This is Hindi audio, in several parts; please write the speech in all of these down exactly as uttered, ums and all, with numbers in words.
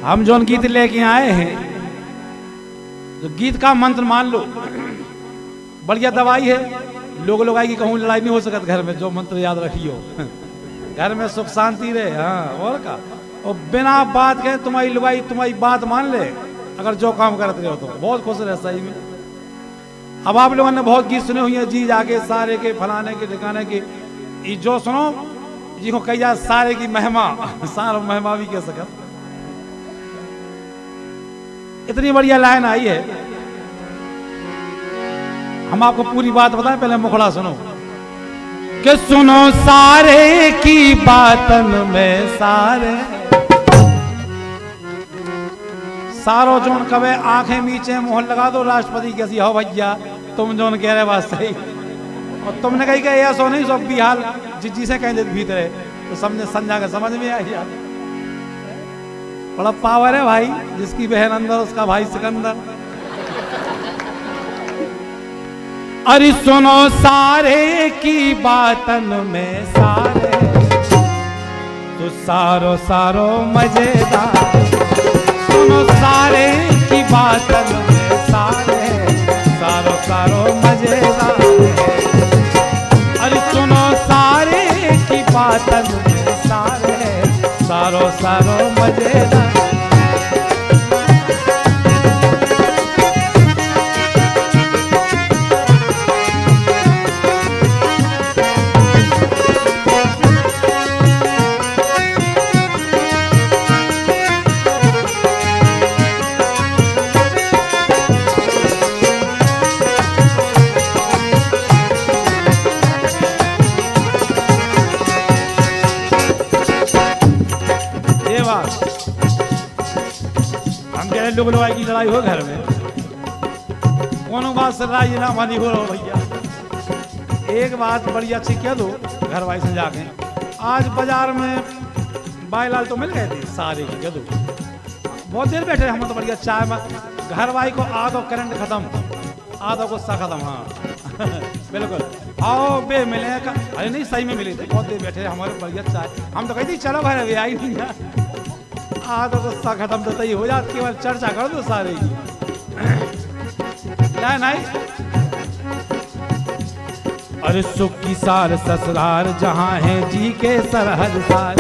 हम जो गीत लेके आए हैं, तो गीत का मंत्र मान लो, बढ़िया दवाई है। लोग लोग आएगी कहूँ लड़ाई नहीं हो सकत घर में, जो मंत्र याद रखियो घर में सुख शांति रहे। हाँ और का, और बिना बात के तुम्हारी लुगाई तुम्हारी बात मान ले, अगर जो काम करते रहो तो बहुत खुश रहे सही में। अब आप लोगों ने बहुत गीत सुने हुए हैं जी, जाके सारे के फलाने के ठिकाने के, जो सुनो जी को कही जाए सारे की महिमा, सारा महिमा भी कह सकत। इतनी बढ़िया लाइन आई है, हम आपको पूरी बात बताएं, पहले मुखड़ा सुनो कि सुनो सारे की बातन में सारे, सारो जोन कवे आंखें नीचे मोहर लगा दो, राष्ट्रपति कैसी हो भैया तुम जोन कह रहे बात सही, और तुमने कही कि ऐसा नहीं सब भी हाल जिस से कहीं भीतर है, तो समझे समझा के समझ में आई यार। बड़ा पावर है भाई, जिसकी बहन अंदर उसका भाई सिकंदर। अरे सुनो सारे की बातन में सारे, तो सारो सारो मजेदार। सुनो सारे की बातन में सारे, सारो सारो मजेदार। अरे सुनो सारे की बातन में सारे, सारो सारो मजेदार। लोग लोग की लड़ाई हो घर में, कोनो बात से लड़ाई ना मानी हो भैया। एक बात बड़ी अच्छी कह दो घर वाले से जाके, आज बाजार में बाईलाल तो मिल गए थे सारे की, कह दो बहुत देर बैठे हम तो बढ़िया चाय में। घर वाले को आधो करंट खत्म, आधो गुस्सा खत्म। हाँ बिल्कुल, आओ बे मिले का, अरे नहीं सही में मिले थे, बहुत देर बैठे हमारे बढ़िया चाय। हम तो कहते चलो घर अभी आई नहीं यार, आधो गुस्सा खत्म तो तय हो जाती, केवल चर्चा कर दो सारे की। नहीं नहीं, अरे सुख की सार ससुराल जहाँ है जी के सरहद सार,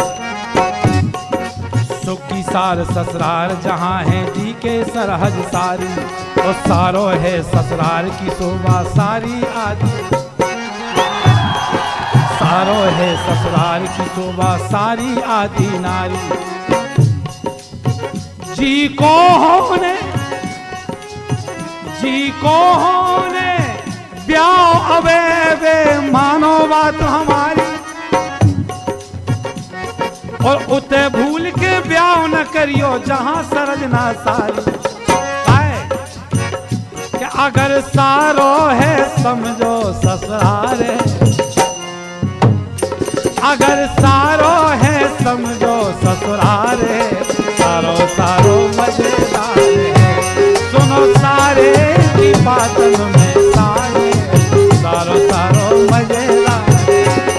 सुख की सार ससुराल जहाँ है जी के सरहद सारी, और सारो है ससुराल की शोभा सारी आदि। सारो है ससुराल की शोभा सारी आदि नारी। जी को होने, जी को होने ब्याह अबे वे मानो बात हमारी, और उते भूल के ब्याह न करियो जहां सरजना सारी। कि अगर सारो है समझो ससुराल, अगर सारो है समझो ससुराल, सारो सारो मजेदार है। सुनो सारे की बातन में सारे, सारो सारो मजेदार है।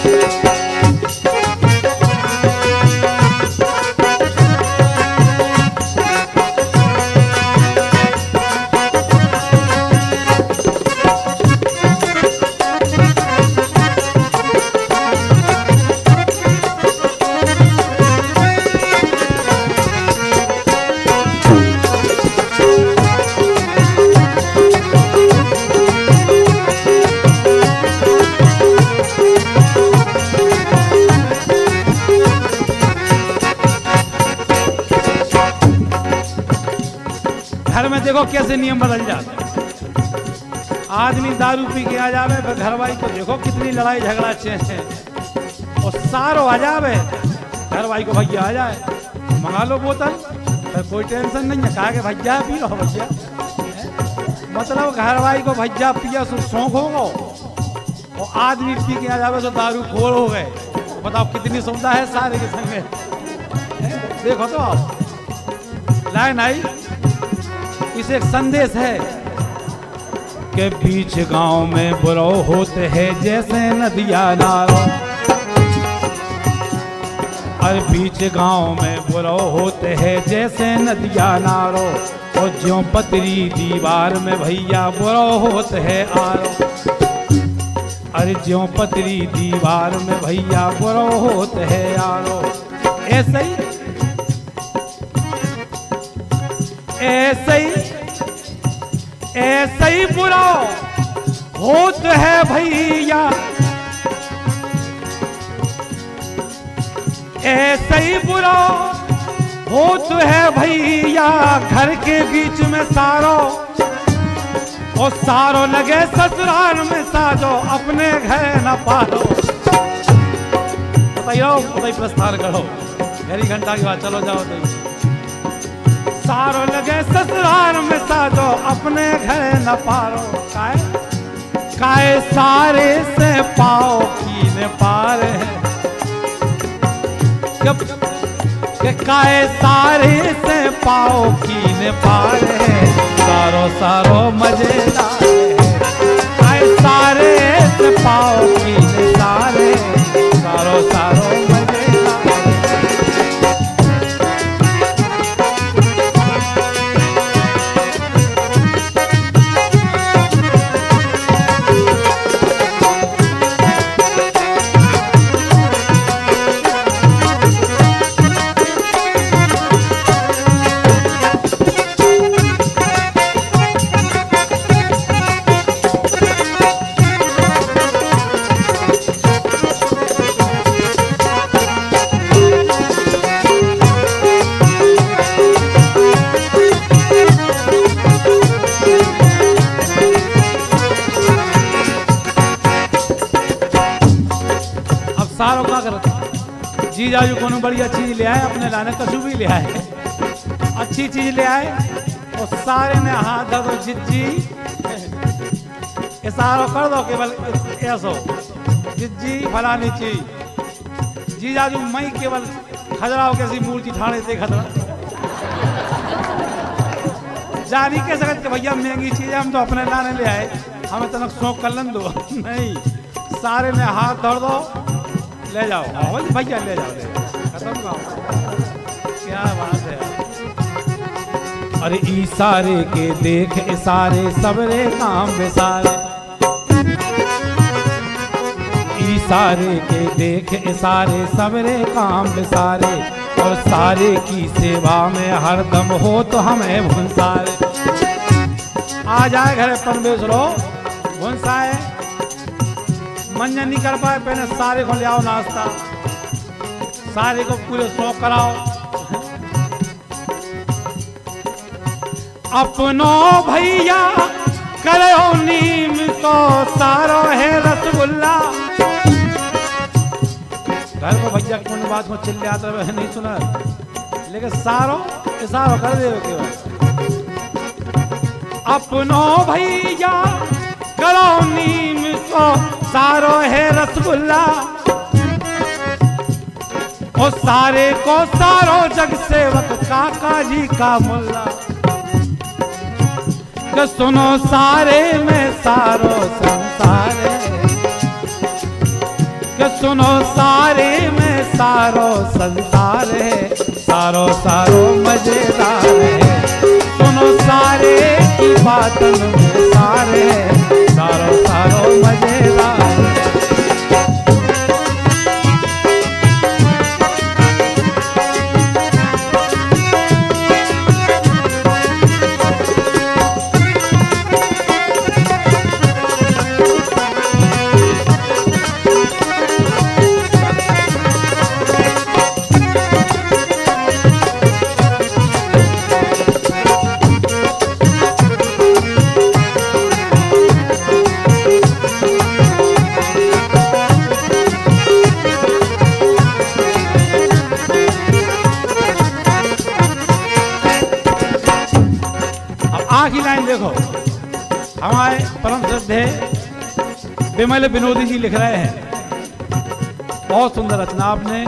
देखो कैसे नियम बदल जाते। आदमी दारू पी के आ जावे, फिर घर वाली को देखो कितनी लड़ाई झगड़ा अच्छे हैं, और सारो आ जावे घर वाली को भैया आ जाए मंगा लो बोतल, फिर कोई टेंशन नहीं है, कहा के भैया पी लो भैया। मतलब घर वाली को भैया पिया सो शौक होगा, और आदमी पी के आ जावे तो दारू खोर हो गए। बताओ कितनी सुविधा है सारे के संग में। देखो तो आप लाइन आई, इसे एक संदेश है कि बीच गांव में बुरो होते हैं जैसे नदियां नारों। अरे बीच गांव में बुरो होते हैं जैसे नदिया नारो, और ज्यों पतरी दीवार में भैया बुरो होते हैं आरो। अरे ज्यों पतरी दीवार में भैया बुरो होते हैं आरो। ऐसे ही ऐसे ही ऐसे ही बुरा होत है भैया, ऐसे ही बुरा होत है भैया घर के बीच में सारो, और सारो लगे ससुराल में साजो अपने घर न पारो। बताइयो बताइए प्रस्थान करो, घड़ी घंटा के बाद चलो जाओ। तो सारो लगे ससुराल में साजो अपने घर न पारो। काए काए सारे से पाओ की न पार है, के काए सारे से पाओ की न पार है, सारो सारो मजेदार है। काए सारे से पाओ की न सारे, सारो सारो मजेदार है। सारो क्या करता जीजा जी को बढ़िया चीज ले आए, अपने लाने कछु भी ले आए, अच्छी चीज ले आए, और सारे ने हाथ धर दो जिज्जी इशारो कर दो केवल ऐसो जिज्जी फलानी चीज। जीजा जी मई केवल खजराओ कैसी मूर्ति ठाणे से खतरा जानी के सकत के भैया महंगी चीज हम तो अपने लाने ले आए, हमें तनक शौक कर लन दो। नहीं, सारे ने हाथ धर दो, ले जाओ भैया ले जाओ, ले जाओ खत्म करो। क्या बात है। अरे इशारे के देख इशारे सबरे काम बेसारे, इशारे के देख इशारे सबरे काम बेसारे, और सारे की सेवा में हरदम हो तो हमें भुनसारे। आ जाए घरे परमेश रो भुनसाए, मंजन नहीं कर पाए पहले सारे को ले आओ नाश्ता, सारे को पूरे शौक कराओ। अपनो भैया करो नीम तो सारो है रसगुल्ला। घर को भैया कौन बात में चिल्ले आता है नहीं सुना, लेकिन सारो इशारो कर दे केवल। अपनो भैया करो नीम तो सारो है रसगुल्ला, और सारे को सारो जग सेवक काका जी का मुल्ला। कि सुनो सारे में सारो संसार है, कि सुनो सारे में सारो संसार है, सारो सारो मजेदार है। सुनो सारे की बातन में सारे है, सारो सारो मजेदार है। आखिरी लाइन देखो, हमारे परम श्रद्धे विमल विनोदी जी लिख रहे हैं, बहुत सुंदर रचना। आपने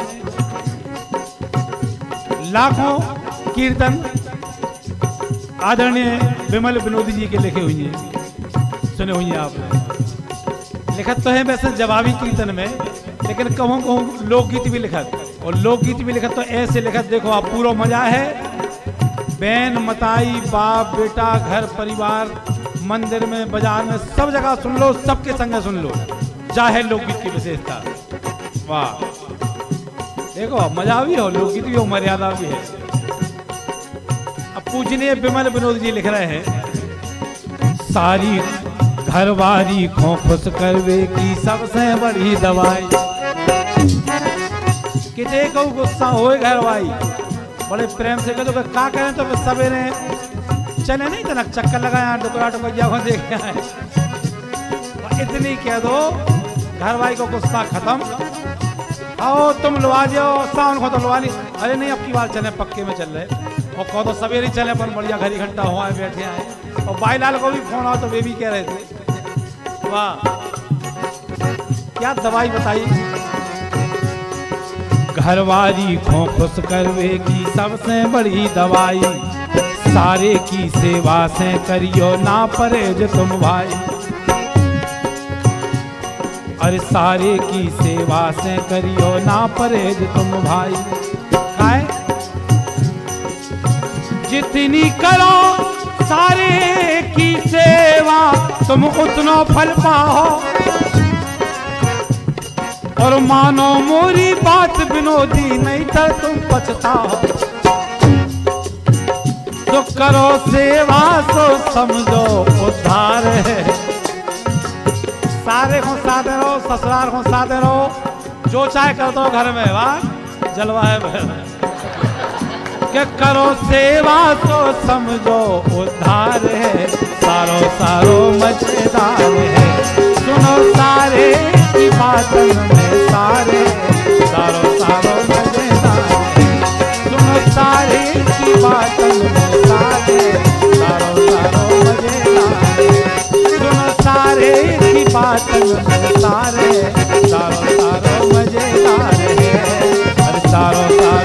लाखों कीर्तन आदरणीय विमल विनोदी जी के लिखे हुए हैं, सुने हुए हैं आपने। लिखत तो है वैसे जवाबी कीर्तन में, लेकिन कहूँ कहूँ लोकगीत भी लिखत, और लोकगीत भी लिखत तो ऐसे लिखत, देखो आप पूरा मजा है। बहन मताई बाप बेटा घर परिवार मंदिर में बाजार में सब जगह सुन लो, सबके संग सुन लो, जाहे लोकगीत की विशेषता। वाह देखो मजा भी हो, लोकगीत भी हो, मर्यादा भी है। अब पूजनीय विमल विनोद जी लिख रहे हैं, सारी घरवारी खो खुश करवे की सबसे बड़ी दवाई। किते को गुस्सा होए घरवाई, बड़े प्रेम से कहते का करें तो सवेरे चले नहीं तनक चक्कर लगाया टुकड़ा टुकड़िया को देख आए, इतनी कह दो घरवाई को गुस्सा खत्म। आओ तुम लुआ जाओ, सावन को तो लुआ नहीं, अरे नहीं अब की बार चले पक्के में चल रहे, और कहो तो सवेरे चले अपन बढ़िया घर इकट्ठा हुआ बैठे आए। और भाईलाल को भी फोन आओ तो वे भी कह रहे थे। वाह क्या दवाई बताई। घरवारी खो खुश करवे की सबसे बड़ी दवाई, सारे की सेवा से करियो ना परहेज तुम भाई। अरे सारे की सेवा से करियो ना परहेज तुम भाई। काय जितनी करो सारे की सेवा तुम उतना फल पाओ, और मानो मोरी बात विनोदी नहीं तो तुम पछताओ। तो करो सेवा तो समझो उद्धार है, सारे को साथ रहो ससुराल को साथ रहो, जो चाहे कर दो घर में, वाह जलवा है। क्या करो सेवा तो समझो उद्धार है, सारो सारो मजेदार है। सुनो सारे की बातन में सारे, सारो सारो मजेदार है। सुनो सारे की बातन में सारे, सारो सारो मजेदार है। सुनो सारे की बातन में सारे, सारो सारो मजेदार है। अरे सारो सारो